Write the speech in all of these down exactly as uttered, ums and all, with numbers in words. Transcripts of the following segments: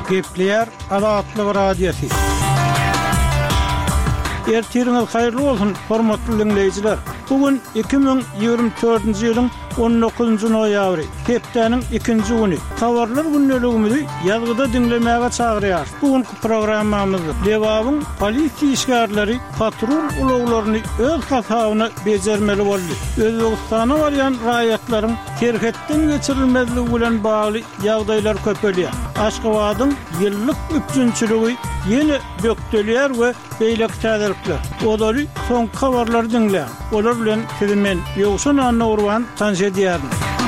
Gepleyer Azatlyk Radiosu. Ertiriniz hayırlı olsun, hormatly dinleyijiler. Bugün iki bin ýygrimi dördünji ýylyň on dokuzunji noýabry, hepdeniň ikinji güni. Habarlar günneligimizi ýazgyda dinlemäge çagyrýar. Bugünkü programmamyzda Lewabyň polisiýa işgärleri patrul ulaglaryny öz hasabyna bejermeli boldy. Özbegistana barýan raýatlaryň terhetden geçirilmezligi bilen bagly ýagdaýlar köpelýär. Aşgabatyň ýyllyk üçünçüligi ýene bökdelýär we beýlek täzirikler. Olary soňky habarlary dinleýär. Olar bilen sizimen ýogşun anna urwan tanşy edýärin.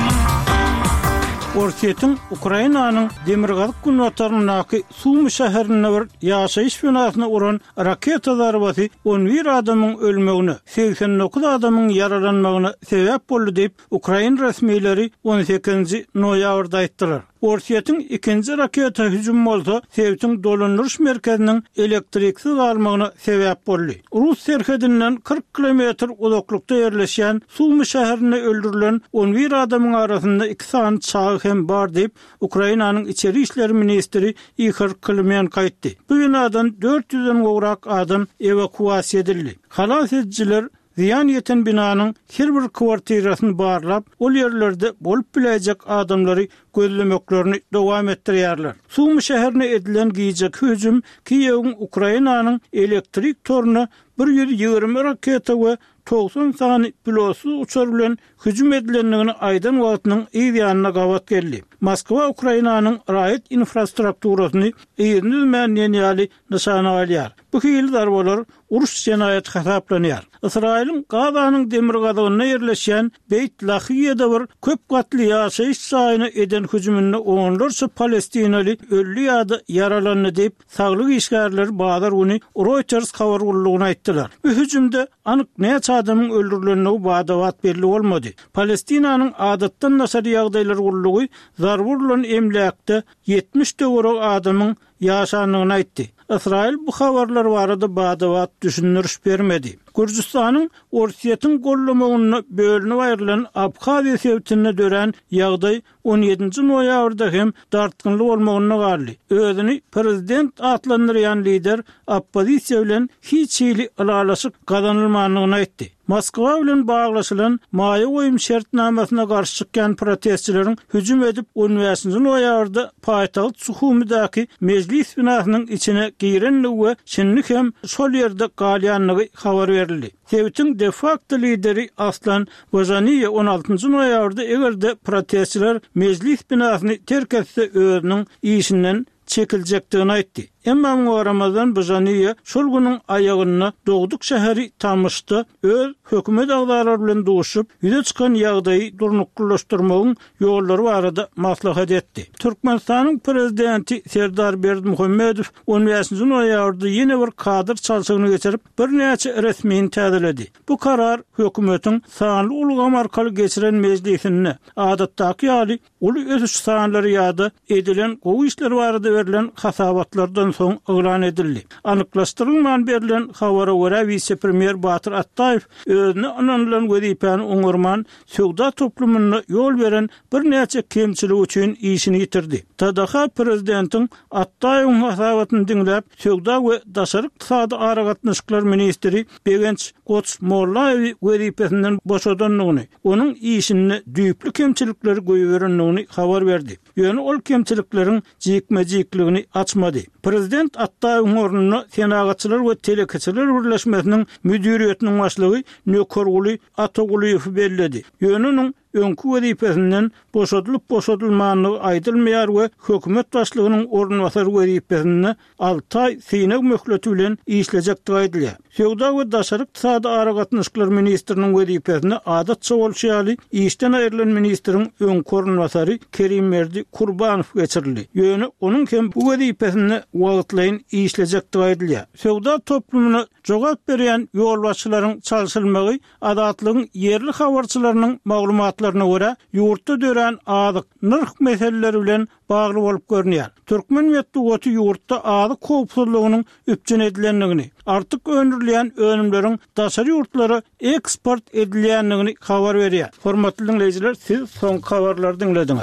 Orsiýetiň Ukrainanyň demirgazyk günwatarynyňky Sumy şäherine bir ýaşaýyş binasyna uran raketa zarbasy on bir adamyň ölmegine, seksen dokuz adamyň yaralanmagyna sebäp boldy diýip Ukraina resmiýetleri on sekizinji noýabrda aýtdylar. Orsiýetiň ikinji raketa hüjüm bolsa, Sevtiň dolandyryş merkeziniň elektriksiz galmagyna sebäp boldy. Rus serhedinden kırk kilometr uzaklykda ýerleşýän Sumy şäherine öldürilen on bir adamyň arasynda iki san çağı hem bar diýip Ukrainanyň içeri işleri ministri Ihor Klimenko aýtdy. Bu binadan dört yüzden gowrak adam evakuasiýa edildi. Halas ediciler ziyan yeten binanyň her bir kwartirasyny barlap, ol ýerlerde bolup biläjek adamlary gözlemeklerini dowam etdirýärler. Sumy şäherine edilen giýjek hüjüm Kiýewiň Ukrainanyň elektrik toruna bir yüz ýygrimi raketa we doksan sany pilotsuz uçar bilen hüjüm edilenligini aýdan wagtynyň ýa-ýanyna gawat geldi. Moskwa Ukrainanyň raýat infrastrukturasyny ýygnylmayan ýaly nyşana alýar. Bu hili darbalar uruş jenaýaty hasaplanýar. Israýlyň Gazanyň demir gazygyna ýerleşýän Beyt Lahiýada bir köp gatly ýaşaýyş saýyny eden hüjüminde onlarça Palestinaly öldü ýa-da yaralandy diýip saglyk işgärleri bazar güni Reuters habar gurulugyna aýtdylar. Bu hüjümde anyk näçe adamyň öldürilenligi badawat belli bolmady. Palestinanyň adatdan nasar ýagdaýlar gurulugy zarwurlan emlakda yetmiş döwrak adamyň ýaşanlygyny aýtdy. Israil bu habarlar barada badawat düşündürüş bermedi. Gürjistanyň Orsiýetiň gollamagyna bölünip aýrylan Abhaziýa sewtine dören ýagdaý on ýedinji noýabrda hem dartgynly bolmagyna garly. Özüni prezident atlandyrýan lider oppozisiýa bilen hiç hili alalaşyk gazanylmagyny aýtdy. Moskwa bilen baglaşylan maýa goýum şertnamasyna garşy çykýan protestçileriň hüjüm edip on beşinji noýabrda paýtagyt Suhumydaky mejlis binasynyň içine girenligi we şenlik hem şol ýerde galýanlygy habar berildi. Sevtiň de facto lideri Aslan Bozaniýa on altynjy noýabrda egerde protestçiler mejlis binasyny terk etse özüniň işinden çekiljekdigini aýtdy. Emma o Ramazan Bozaniýa şol güniň aýagyna Dogduk şäheri tamışdy, öz hökümet agdarlary bilen duşup, ýüze çykan ýagdaýy durnuklaşdyrmagyň ýollary barada maslahat etdi. Türkmenistanyň prezidenti Serdar Berdimuhammedow on beşinji noýabrda ýene bir kadr çalşygyny geçirip bir näçe resmiýini täzeledi. Bu karar hökümetiň sanly ulgam arkaly geçiren mejlisinde adatdaky ýaly uly ösüş sanlary ýa-da edilen gowy işler barada berilen hasabatlardan soň elan edildi. Anyklaşdyrylmayan berilen habara görä vice premier Batyr Attaýew özüne ananylan wezipany oňurman söwda toplumyna ýol beren bir näçe kemçilik üçin işini ýitirdi. T D H prezidentiň Attaýewiň hasabatyny dinläp, söwda we daşaryk iqtisady aragatnaşyklar ministri Begenç Goç Mollaýew wezipesinden boşadanlygyny, onuň işini düýpli kemçilikleri goýuberenligini habar berdi. Ýöne ol kemçilikleriň jikmejikligini açmady. Prezident Attaýewiň ornuny senagatçylar we telekeçiler birleşmesiniň müdiriýetiniň başlygy Nökerguly Atagulyýew belledi. Ýöne öňkü wezipesinden boşadylyp boşadylmagyny aýdylmaýar we hökümet başlygynyň ornwasary wezipesini alty aý synak möhleti bilen işlejekdigi aýdylýar. Söwda we daşaryk iqtisady aragatnaşyklar ministriniň wezipesini adatça bolşýaly işden aýrylan ministriň öňkü ornwasary Kerim Merdi Kurbanow geçirildi. Ýöne onuň hem bu wezipesini wagtlaýyn işlejekdigi aýdylýar. Söwda toplumyna jogap berýän ýolbaşçylaryň çalşylmagy adatlygyň yerli habarçylarynyň maglumatlaryna görä ýurtda dören azyk nırh meseleleri bilen bagly bolup görnýär. Türkmen medeniýeti ýurtda azyk howpsuzlygynyň üpjün edilenligini, artyk öndürilýän önümleriň daşary ýurtlara eksport edilýänligini habar berýär. Hormatly dinleýijiler, siz soňky habarlary dinlediňiz.